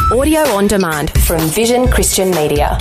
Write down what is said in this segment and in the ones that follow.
Audio on demand from Vision Christian Media.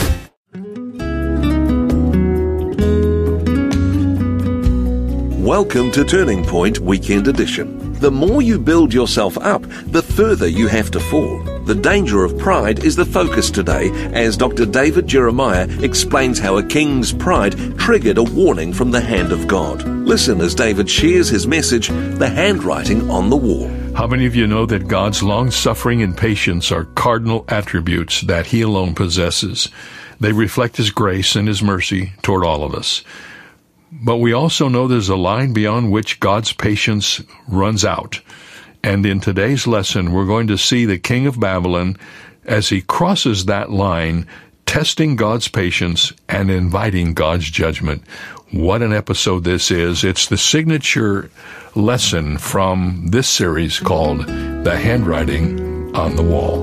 Welcome to Turning Point Weekend Edition. The more you build yourself up, the further you have to fall. The danger of pride is the focus today as Dr. David Jeremiah explains how a king's pride triggered a warning from the hand of God. Listen as David shares his message, The Handwriting on the Wall. How many of you know that God's long-suffering and patience are cardinal attributes that He alone possesses? They reflect His grace and His mercy toward all of us. But we also know there's a line beyond which God's patience runs out. And in today's lesson, we're going to see the king of Babylon as he crosses that line, testing God's patience and inviting God's judgment. What an episode this is. It's the signature lesson from this series called The Handwriting on the Wall.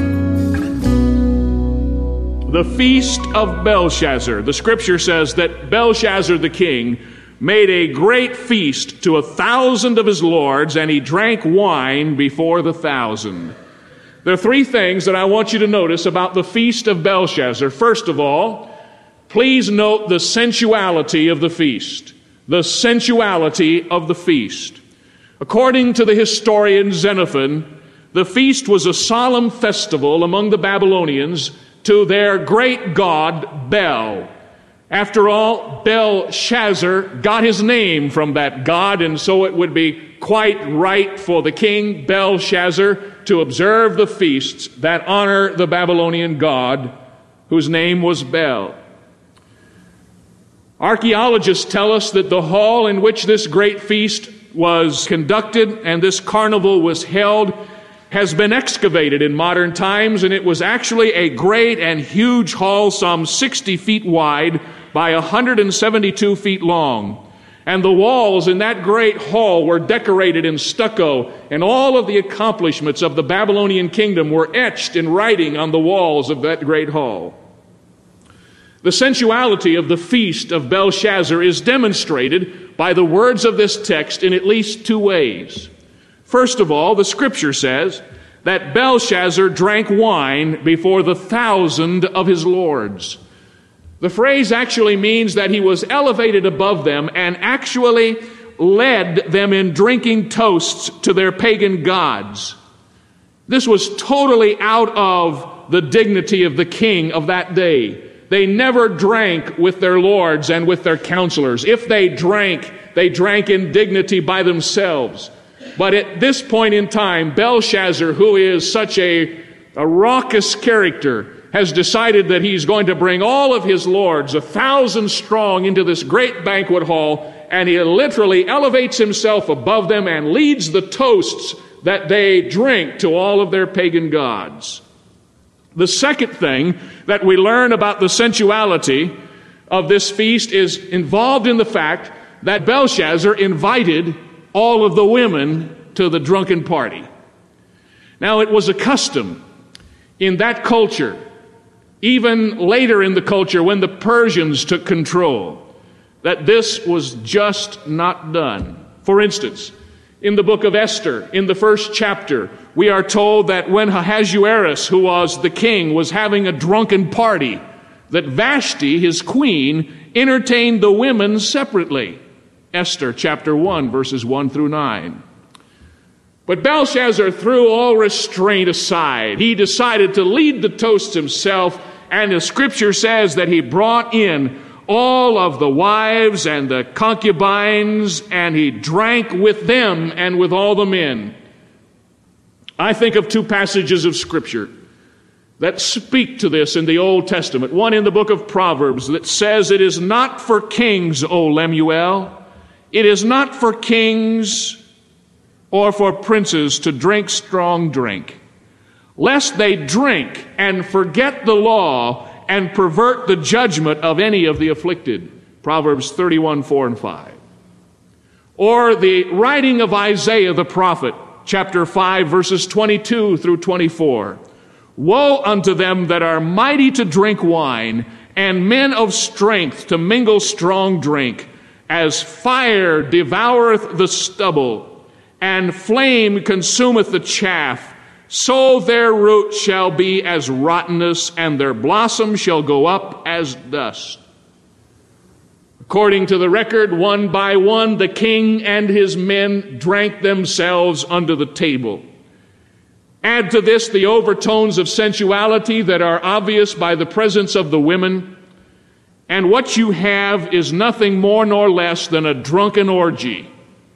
The Feast of Belshazzar. The scripture says that Belshazzar the king made a great feast to 1,000 of his lords, and he drank wine before the 1,000. There are three things that I want you to notice about the Feast of Belshazzar. First of all, please note the sensuality of the feast. The sensuality of the feast. According to the historian Xenophon, the feast was a solemn festival among the Babylonians to their great god Bel. After all, Belshazzar got his name from that god, and so it would be quite right for the king Belshazzar to observe the feasts that honor the Babylonian god, whose name was Bel. Archaeologists tell us that the hall in which this great feast was conducted and this carnival was held has been excavated in modern times, and it was actually a great and huge hall, some 60 feet wide by 172 feet long. And the walls in that great hall were decorated in stucco, and all of the accomplishments of the Babylonian kingdom were etched in writing on the walls of that great hall. The sensuality of the feast of Belshazzar is demonstrated by the words of this text in at least two ways. First of all, the scripture says that Belshazzar drank wine before the 1,000 of his lords. The phrase actually means that he was elevated above them and actually led them in drinking toasts to their pagan gods. This was totally out of the dignity of the king of that day. They never drank with their lords and with their counselors. If they drank in dignity by themselves. But at this point in time, Belshazzar, who is such a raucous character, has decided that he's going to bring all of his lords, 1,000 strong, into this great banquet hall, and he literally elevates himself above them and leads the toasts that they drink to all of their pagan gods. The second thing that we learn about the sensuality of this feast is involved in the fact that Belshazzar invited all of the women to the drunken party. Now, it was a custom in that culture, even later in the culture when the Persians took control, that this was just not done. For instance, in the book of Esther, in the first chapter, we are told that when Ahasuerus, who was the king, was having a drunken party, that Vashti, his queen, entertained the women separately. Esther chapter 1, verses 1 through 9. But Belshazzar threw all restraint aside. He decided to lead the toasts himself, and the scripture says that he brought in all of the wives and the concubines, and he drank with them and with all the men. I think of two passages of scripture that speak to this in the Old Testament. One in the book of Proverbs that says, "It is not for kings, O Lemuel, it is not for kings or for princes to drink strong drink, lest they drink and forget the law and pervert the judgment of any of the afflicted." Proverbs 31, 4 and 5. Or the writing of Isaiah the prophet, chapter 5, verses 22 through 24. "Woe unto them that are mighty to drink wine, and men of strength to mingle strong drink, as fire devoureth the stubble, and flame consumeth the chaff, so their root shall be as rottenness, and their blossom shall go up as dust. According to the record, one by one, the king and his men drank themselves under the table. Add to this the overtones of sensuality that are obvious by the presence of the women, and what you have is nothing more nor less than a drunken orgy,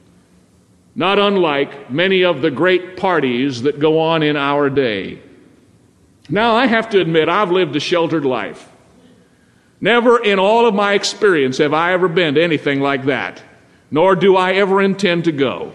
not unlike many of the great parties that go on in our day. Now, I have to admit, I've lived a sheltered life. Never in all of my experience have I ever been to anything like that, nor do I ever intend to go.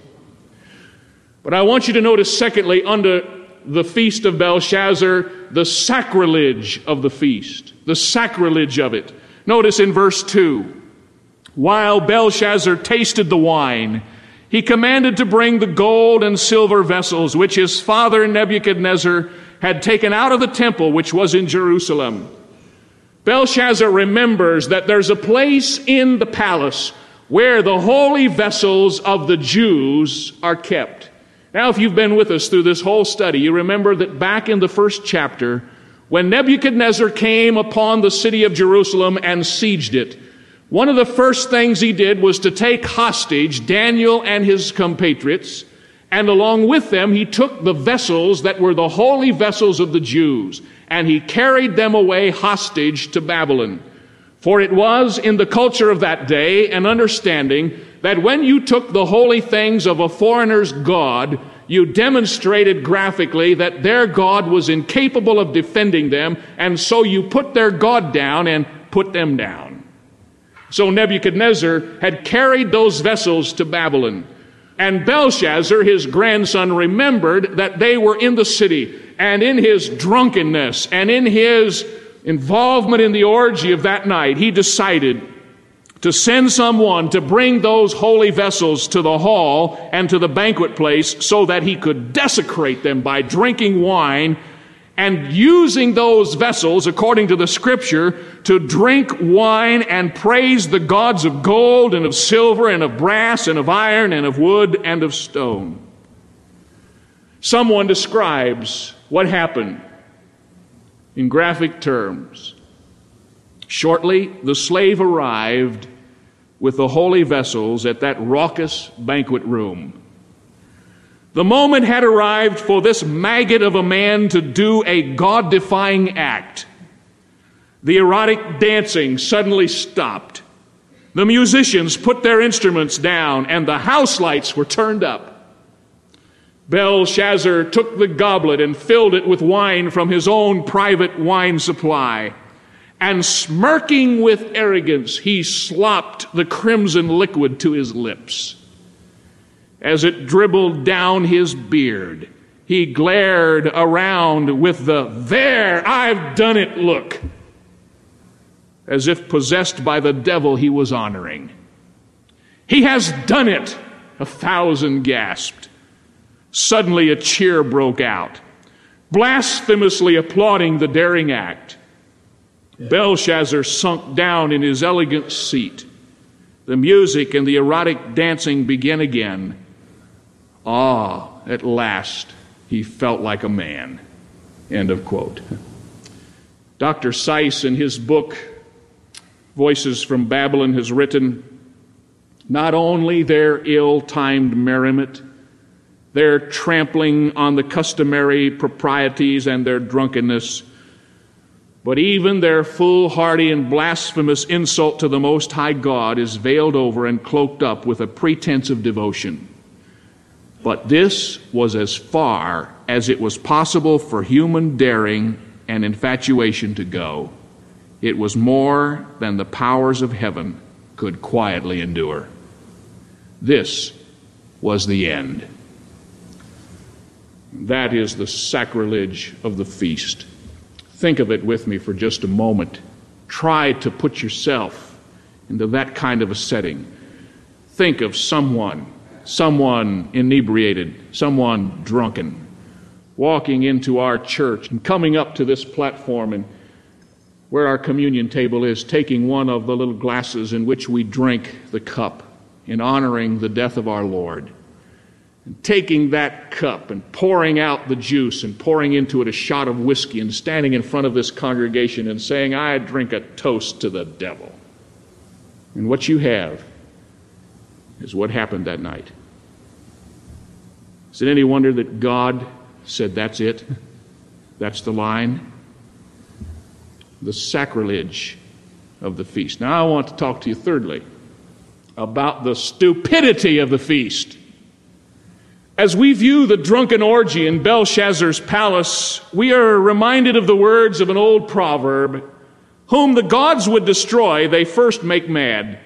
But I want you to notice, secondly, under the feast of Belshazzar, the sacrilege of the feast, the sacrilege of it. Notice in verse 2, while Belshazzar tasted the wine, he commanded to bring the gold and silver vessels which his father Nebuchadnezzar had taken out of the temple which was in Jerusalem. Belshazzar remembers that there's a place in the palace where the holy vessels of the Jews are kept. Now, if you've been with us through this whole study, you remember that back in the first chapter, when Nebuchadnezzar came upon the city of Jerusalem and sieged it, one of the first things he did was to take hostage Daniel and his compatriots, and along with them he took the vessels that were the holy vessels of the Jews, and he carried them away hostage to Babylon. For it was in the culture of that day an understanding that when you took the holy things of a foreigner's god, you demonstrated graphically that their god was incapable of defending them, and so you put their god down and put them down. So Nebuchadnezzar had carried those vessels to Babylon. And Belshazzar, his grandson, remembered that they were in the city, and in his drunkenness and in his involvement in the orgy of that night, he decided to send someone to bring those holy vessels to the hall and to the banquet place so that he could desecrate them by drinking wine and using those vessels, according to the scripture, to drink wine and praise the gods of gold and of silver and of brass and of iron and of wood and of stone. Someone describes what happened in graphic terms. Shortly, the slave arrived with the holy vessels at that raucous banquet room. The moment had arrived for this maggot of a man to do a God-defying act. The erotic dancing suddenly stopped. The musicians put their instruments down, and the house lights were turned up. Belshazzar took the goblet and filled it with wine from his own private wine supply, and smirking with arrogance, he slopped the crimson liquid to his lips. As it dribbled down his beard, he glared around with the "There, I've done it" look, as if possessed by the devil he was honoring. "He has done it," 1,000 gasped. Suddenly a cheer broke out, blasphemously applauding the daring act. Belshazzar sunk down in his elegant seat. The music and the erotic dancing began again. At last, he felt like a man. End of quote. Dr. Seiss, in his book, Voices from Babylon, has written, not only their ill-timed merriment, their trampling on the customary proprieties and their drunkenness, but even their foolhardy and blasphemous insult to the Most High God is veiled over and cloaked up with a pretense of devotion. But this was as far as it was possible for human daring and infatuation to go. It was more than the powers of heaven could quietly endure. This was the end. That is the sacrilege of the feast. Think of it with me for just a moment. Try to put yourself into that kind of a setting. Think of someone inebriated, someone drunken, walking into our church and coming up to this platform and where our communion table is, taking one of the little glasses in which we drink the cup in honoring the death of our Lord, and taking that cup and pouring out the juice and pouring into it a shot of whiskey and standing in front of this congregation and saying, I drink a toast to the devil. And what you have is what happened that night. Is it any wonder that God said, that's it? That's the line? The sacrilege of the feast. Now I want to talk to you thirdly about the stupidity of the feast. As we view the drunken orgy in Belshazzar's palace, we are reminded of the words of an old proverb, whom the gods would destroy, they first make mad.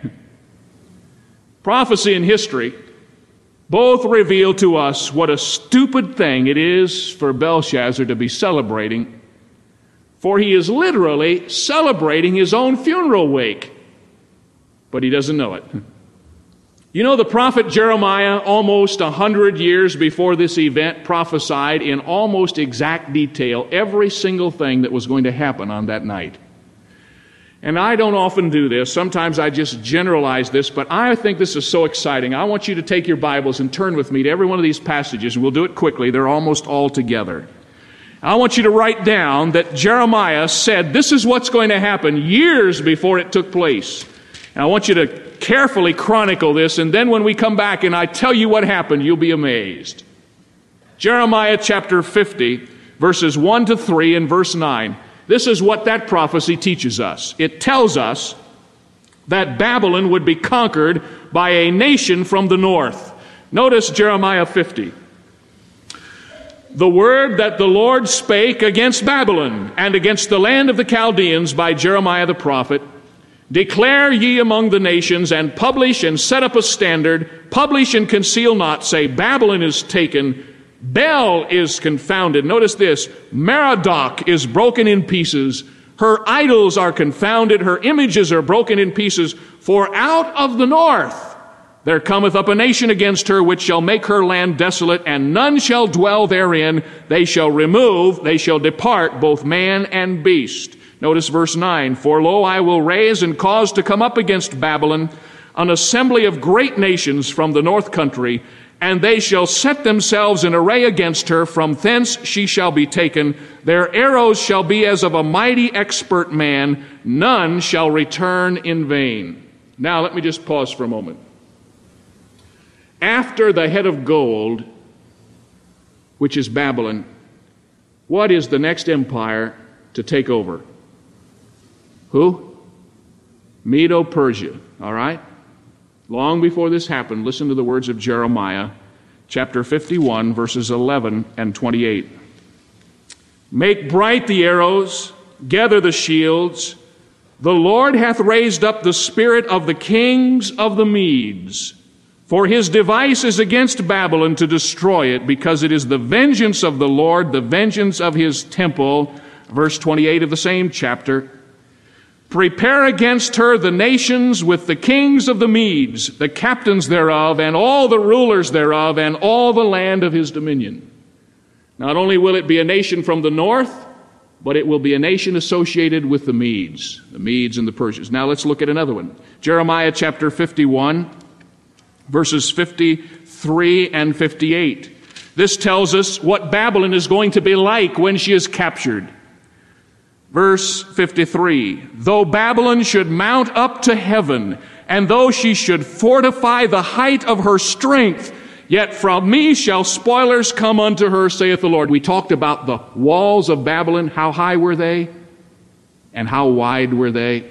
Prophecy and history both reveal to us what a stupid thing it is for Belshazzar to be celebrating, for he is literally celebrating his own funeral wake, but he doesn't know it. You know, the prophet Jeremiah, almost 100 years before this event, prophesied in almost exact detail every single thing that was going to happen on that night. And I don't often do this. Sometimes I just generalize this, but I think this is so exciting. I want you to take your Bibles and turn with me to every one of these passages. We'll do it quickly. They're almost all together. I want you to write down that Jeremiah said this is what's going to happen years before it took place. And I want you to carefully chronicle this, and then when we come back and I tell you what happened, you'll be amazed. Jeremiah chapter 50, verses 1 to 3 and verse 9. This is what that prophecy teaches us. It tells us that Babylon would be conquered by a nation from the north. Notice Jeremiah 50. The word that the Lord spake against Babylon and against the land of the Chaldeans by Jeremiah the prophet, declare ye among the nations, and publish and set up a standard, publish and conceal not, say, Babylon is taken, Bel is confounded. Notice this, Merodach is broken in pieces, her idols are confounded, her images are broken in pieces, for out of the north there cometh up a nation against her, which shall make her land desolate, and none shall dwell therein. They shall remove, they shall depart, both man and beast. Notice verse 9, for lo, I will raise and cause to come up against Babylon an assembly of great nations from the north country, and they shall set themselves in array against her. From thence she shall be taken. Their arrows shall be as of a mighty expert man. None shall return in vain. Now let me just pause for a moment. After the head of gold, which is Babylon, what is the next empire to take over? Who? Medo-Persia, all right? Long before this happened, listen to the words of Jeremiah, chapter 51, verses 11 and 28. Make bright the arrows, gather the shields. The Lord hath raised up the spirit of the kings of the Medes. For his device is against Babylon to destroy it, because it is the vengeance of the Lord, the vengeance of his temple. Verse 28 of the same chapter. Prepare against her the nations with the kings of the Medes, the captains thereof, and all the rulers thereof, and all the land of his dominion. Not only will it be a nation from the north, but it will be a nation associated with the Medes and the Persians. Now let's look at another one. Jeremiah chapter 51, verses 53 and 58. This tells us what Babylon is going to be like when she is captured. Verse 53, though Babylon should mount up to heaven, and though she should fortify the height of her strength, yet from me shall spoilers come unto her, saith the Lord. We talked about the walls of Babylon. How high were they? And how wide were they?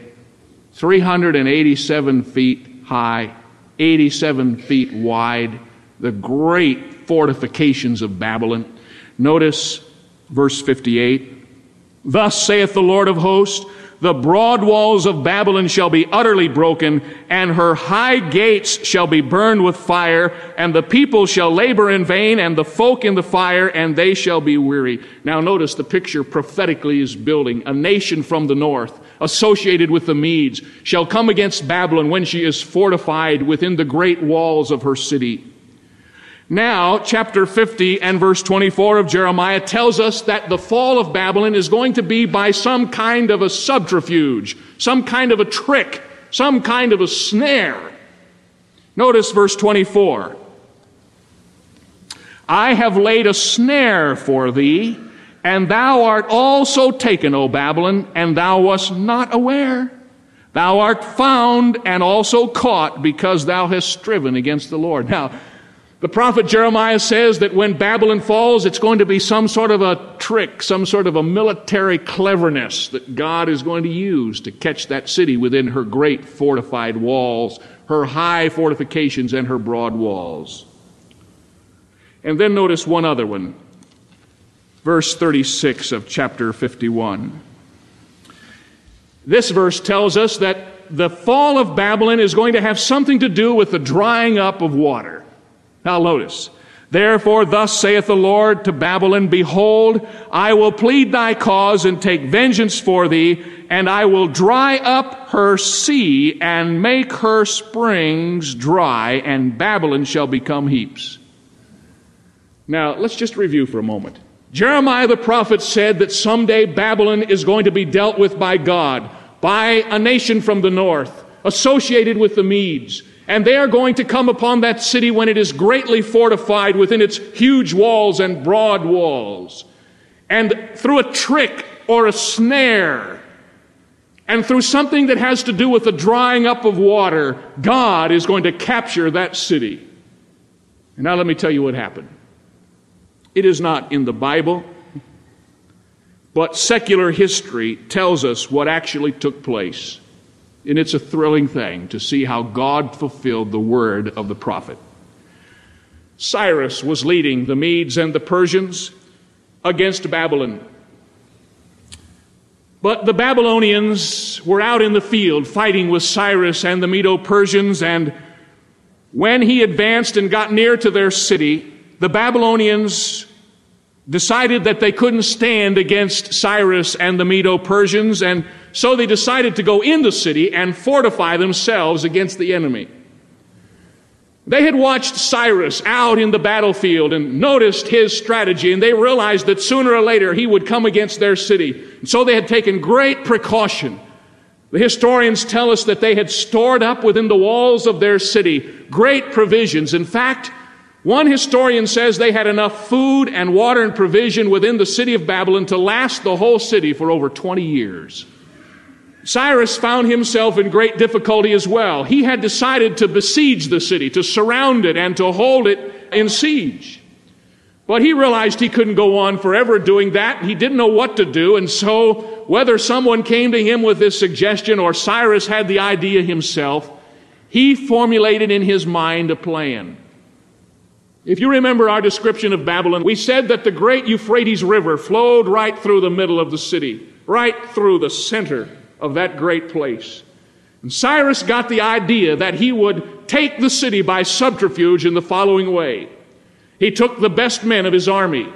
387 feet high, 87 feet wide. The great fortifications of Babylon. Notice verse 58. Thus saith the Lord of hosts, the broad walls of Babylon shall be utterly broken, and her high gates shall be burned with fire, and the people shall labor in vain, and the folk in the fire, and they shall be weary. Now notice the picture prophetically is building. A nation from the north, associated with the Medes, shall come against Babylon when she is fortified within the great walls of her city. Now, chapter 50 and verse 24 of Jeremiah tells us that the fall of Babylon is going to be by some kind of a subterfuge, some kind of a trick, some kind of a snare. Notice verse 24. I have laid a snare for thee, and thou art also taken, O Babylon, and thou wast not aware. Thou art found and also caught, because thou hast striven against the Lord. Now, the prophet Jeremiah says that when Babylon falls, it's going to be some sort of a trick, some sort of a military cleverness that God is going to use to catch that city within her great fortified walls, her high fortifications, and her broad walls. And then notice one other one. Verse 36 of chapter 51. This verse tells us that the fall of Babylon is going to have something to do with the drying up of water. Now notice, therefore thus saith the Lord to Babylon, behold, I will plead thy cause and take vengeance for thee, and I will dry up her sea and make her springs dry, and Babylon shall become heaps. Now let's just review for a moment. Jeremiah the prophet said that someday Babylon is going to be dealt with by God, by a nation from the north, associated with the Medes. And they are going to come upon that city when it is greatly fortified within its huge walls and broad walls. And through a trick or a snare, and through something that has to do with the drying up of water, God is going to capture that city. And now let me tell you what happened. It is not in the Bible, but secular history tells us what actually took place. And it's a thrilling thing to see how God fulfilled the word of the prophet. Cyrus was leading the Medes and the Persians against Babylon. But the Babylonians were out in the field fighting with Cyrus and the Medo-Persians, and when he advanced and got near to their city, the Babylonians decided that they couldn't stand against Cyrus and the Medo-Persians, and so they decided to go in the city and fortify themselves against the enemy. They had watched Cyrus out in the battlefield and noticed his strategy, and they realized that sooner or later he would come against their city. And so they had taken great precaution. The historians tell us that they had stored up within the walls of their city great provisions. In fact, one historian says they had enough food and water and provision within the city of Babylon to last the whole city for over 20 years. Cyrus found himself in great difficulty as well. He had decided to besiege the city, to surround it and to hold it in siege. But he realized he couldn't go on forever doing that. He didn't know what to do, and so whether someone came to him with this suggestion or Cyrus had the idea himself, he formulated in his mind a plan. If you remember our description of Babylon, we said that the great Euphrates River flowed right through the middle of the city, right through the center of that great place. And Cyrus got the idea that he would take the city by subterfuge in the following way. He took the best men of his army,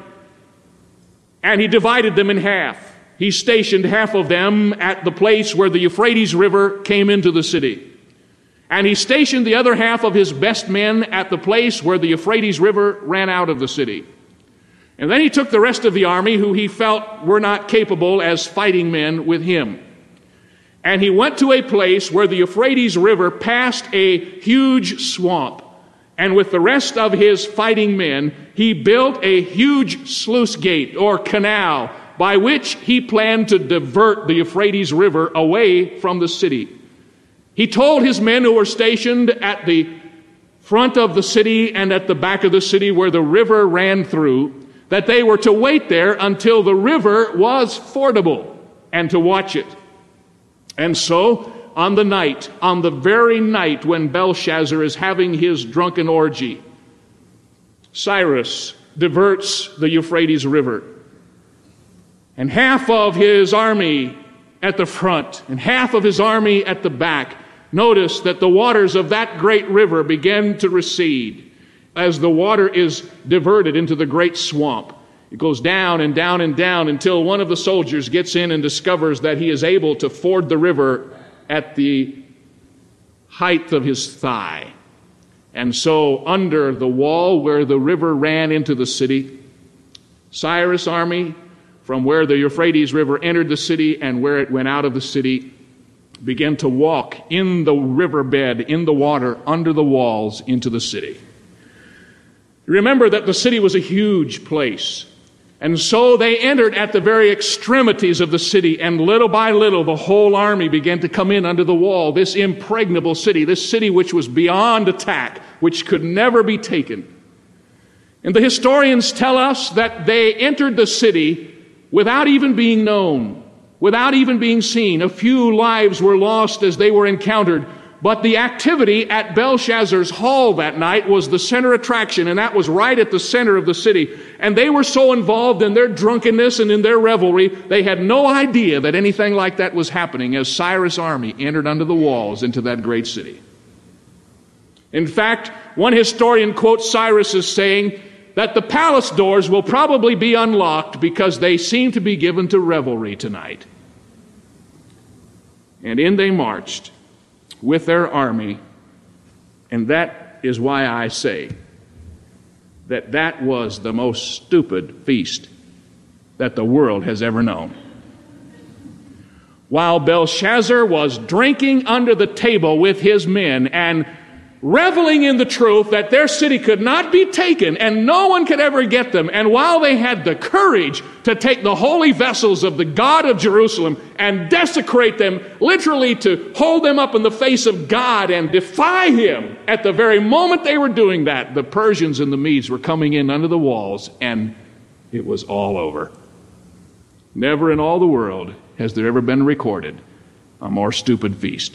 and he divided them in half. He stationed half of them at the place where the Euphrates River came into the city. And he stationed the other half of his best men at the place where the Euphrates River ran out of the city. And then he took the rest of the army, who he felt were not capable as fighting men, with him. And he went to a place where the Euphrates River passed a huge swamp. And with the rest of his fighting men, he built a huge sluice gate or canal by which he planned to divert the Euphrates River away from the city. He told his men who were stationed at the front of the city and at the back of the city where the river ran through that they were to wait there until the river was fordable and to watch it. And so, on the very night when Belshazzar is having his drunken orgy, Cyrus diverts the Euphrates River. And half of his army at the front and half of his army at the back, notice that the waters of that great river begin to recede as the water is diverted into the great swamp. It goes down and down and down until one of the soldiers gets in and discovers that he is able to ford the river at the height of his thigh. And so under the wall where the river ran into the city, Cyrus' army, from where the Euphrates River entered the city and where it went out of the city, began to walk in the riverbed, in the water, under the walls into the city. Remember that the city was a huge place. And so they entered at the very extremities of the city, and little by little the whole army began to come in under the wall, this impregnable city, this city which was beyond attack, which could never be taken. And the historians tell us that they entered the city without even being known, without even being seen. A few lives were lost as they were encountered. But the activity at Belshazzar's hall that night was the center attraction, and that was right at the center of the city. And they were so involved in their drunkenness and in their revelry, they had no idea that anything like that was happening as Cyrus' army entered under the walls into that great city. In fact, one historian quotes Cyrus as saying that the palace doors will probably be unlocked because they seem to be given to revelry tonight. And in they marched with their army, and that is why I say that that was the most stupid feast that the world has ever known. While Belshazzar was drinking under the table with his men and reveling in the truth that their city could not be taken and no one could ever get them, and while they had the courage to take the holy vessels of the God of Jerusalem and desecrate them, literally to hold them up in the face of God and defy him, at the very moment they were doing that, the Persians and the Medes were coming in under the walls, and it was all over. Never in all the world has there ever been recorded a more stupid feast.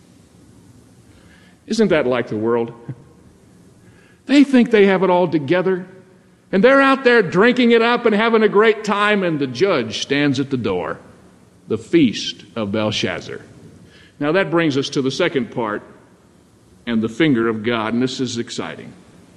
Isn't that like the world? They think they have it all together, and they're out there drinking it up and having a great time, and the judge stands at the door, the feast of Belshazzar. Now that brings us to the second part, and the finger of God, and this is exciting.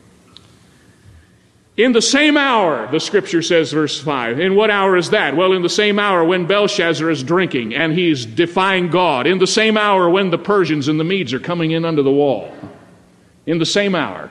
In the same hour, the scripture says, verse 5. In what hour is that? Well, in the same hour when Belshazzar is drinking and he's defying God. In the same hour when the Persians and the Medes are coming in under the wall. In the same hour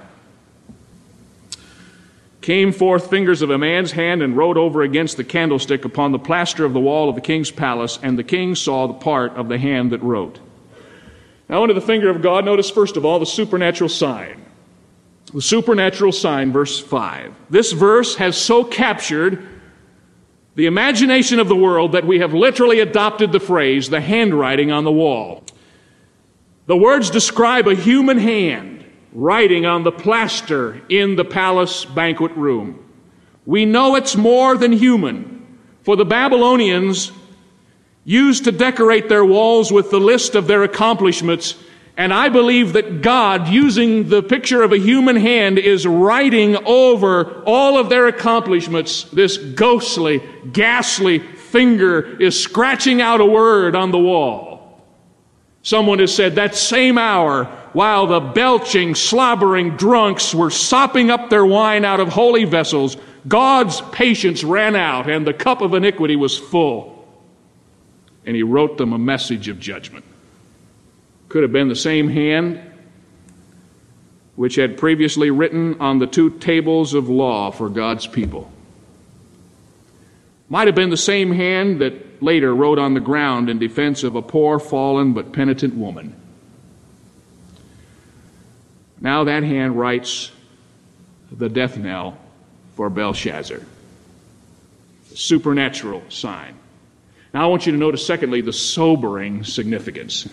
came forth fingers of a man's hand and wrote over against the candlestick upon the plaster of the wall of the king's palace, and the king saw the part of the hand that wrote. Now under the finger of God, notice first of all the supernatural sign. The supernatural sign, verse 5. This verse has so captured the imagination of the world that we have literally adopted the phrase, the handwriting on the wall. The words describe a human hand writing on the plaster in the palace banquet room. We know it's more than human, for the Babylonians used to decorate their walls with the list of their accomplishments. And I believe that God, using the picture of a human hand, is writing over all of their accomplishments. This ghostly, ghastly finger is scratching out a word on the wall. Someone has said that same hour, while the belching, slobbering drunks were sopping up their wine out of holy vessels, God's patience ran out and the cup of iniquity was full. And he wrote them a message of judgment. Could have been the same hand which had previously written on the two tables of law for God's people. Might have been the same hand that later wrote on the ground in defense of a poor, fallen, but penitent woman. Now that hand writes the death knell for Belshazzar. The supernatural sign. Now I want you to notice, secondly, the sobering significance.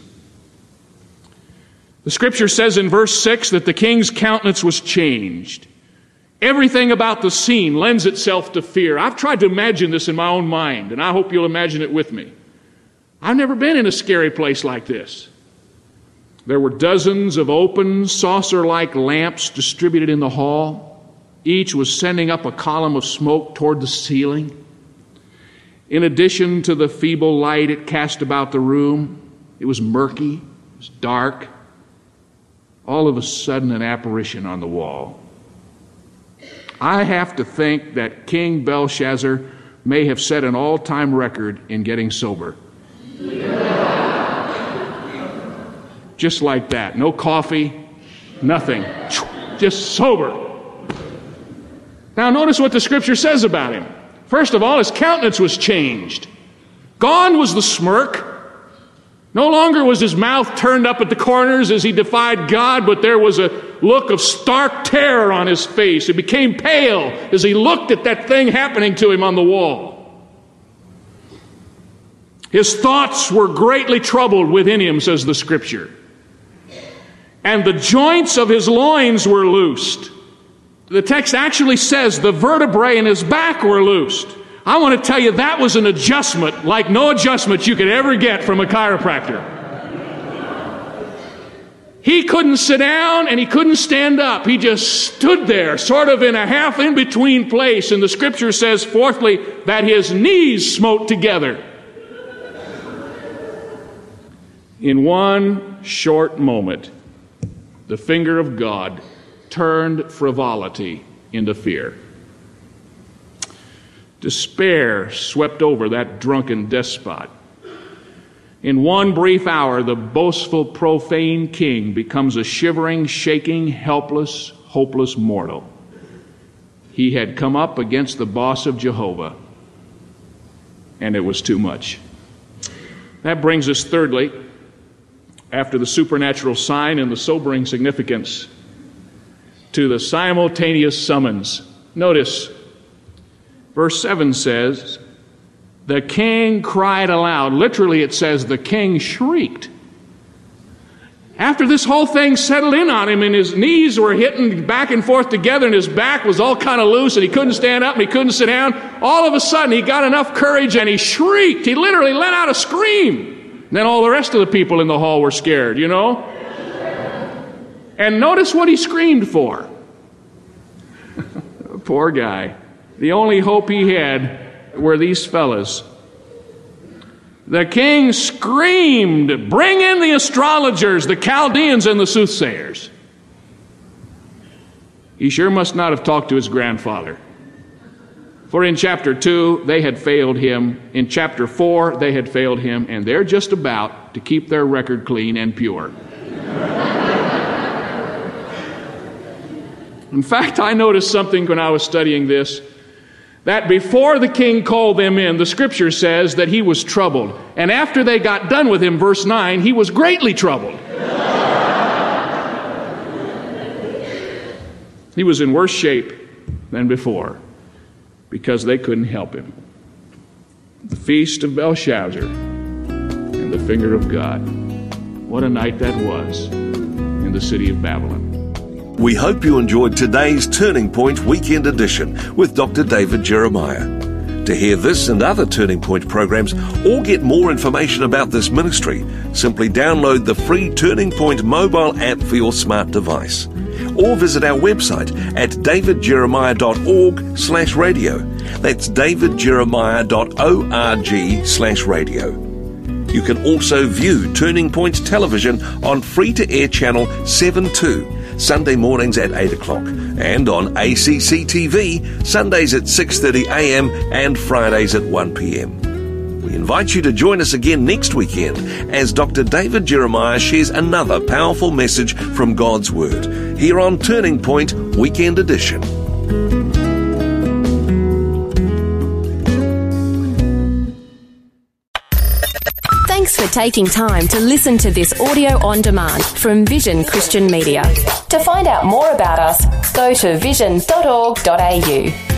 The scripture says in verse 6 that the king's countenance was changed. Everything about the scene lends itself to fear. I've tried to imagine this in my own mind, and I hope you'll imagine it with me. I've never been in a scary place like this. There were dozens of open, saucer-like lamps distributed in the hall. Each was sending up a column of smoke toward the ceiling. In addition to the feeble light it cast about the room, it was murky, it was dark. All of a sudden, an apparition on the wall. I have to think that King Belshazzar may have set an all-time record in getting sober. Just like that. No coffee, nothing. Just sober. Now notice what the scripture says about him. First of all, his countenance was changed. Gone was the smirk. No longer was his mouth turned up at the corners as he defied God, but there was look of stark terror on his face. He became pale as he looked at that thing happening to him on the wall. His thoughts were greatly troubled within him, says the Scripture. And the joints of his loins were loosed. The text actually says the vertebrae in his back were loosed. I want to tell you that was an adjustment like no adjustment you could ever get from a chiropractor. He couldn't sit down and he couldn't stand up. He just stood there, sort of in a half in-between place. And the Scripture says, fourthly, that his knees smote together. In one short moment, the finger of God turned frivolity into fear. Despair swept over that drunken despot. In one brief hour, the boastful, profane king becomes a shivering, shaking, helpless, hopeless mortal. He had come up against the boss of Jehovah, and it was too much. That brings us, thirdly, after the supernatural sign and the sobering significance, to the simultaneous summons. Notice, verse 7 says, the king cried aloud. Literally, it says the king shrieked. After this whole thing settled in on him and his knees were hitting back and forth together and his back was all kind of loose and he couldn't stand up and he couldn't sit down, all of a sudden he got enough courage and he shrieked. He literally let out a scream. And then all the rest of the people in the hall were scared, you know? And notice what he screamed for. Poor guy. The only hope he had were these fellas. The king screamed, bring in the astrologers, the Chaldeans, and the soothsayers. He sure must not have talked to his grandfather. For in chapter 2, they had failed him. In chapter 4, they had failed him, and they're just about to keep their record clean and pure. In fact, I noticed something when I was studying this, that before the king called them in, the Scripture says that he was troubled. And after they got done with him, verse 9, he was greatly troubled. He was in worse shape than before because they couldn't help him. The feast of Belshazzar and the finger of God. What a night that was in the city of Babylon. We hope you enjoyed today's Turning Point Weekend Edition with Dr. David Jeremiah. To hear this and other Turning Point programs or get more information about this ministry, simply download the free Turning Point mobile app for your smart device. Or visit our website at davidjeremiah.org/radio. That's davidjeremiah.org/radio. You can also view Turning Point Television on free-to-air channel 72, Sunday mornings at 8 o'clock, and on ACC TV, Sundays at 6:30 a.m. and Fridays at 1 p.m. We invite you to join us again next weekend as Dr. David Jeremiah shares another powerful message from God's Word, here on Turning Point Weekend Edition. Thanks for taking time to listen to this audio on demand from Vision Christian Media. To find out more about us, go to vision.org.au.